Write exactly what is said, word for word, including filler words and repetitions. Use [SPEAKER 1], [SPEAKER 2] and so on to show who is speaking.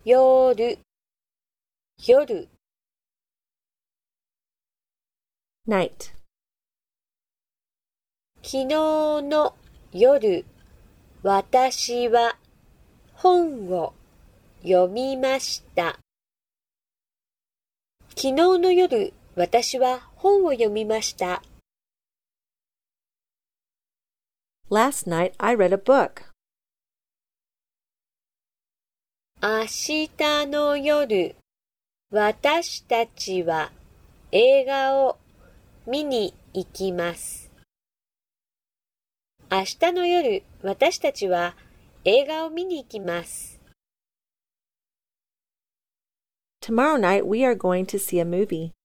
[SPEAKER 1] 夜、夜。
[SPEAKER 2] night.
[SPEAKER 1] 昨日の夜、私は本を読みました。昨日の夜、私は本を読みました。
[SPEAKER 2] Last night I read a book.
[SPEAKER 1] 明日の夜、私たちは映画を見に行きます。明日の夜、私たちは映画を見に行きます。
[SPEAKER 2] Tomorrow night we are going to see a movie.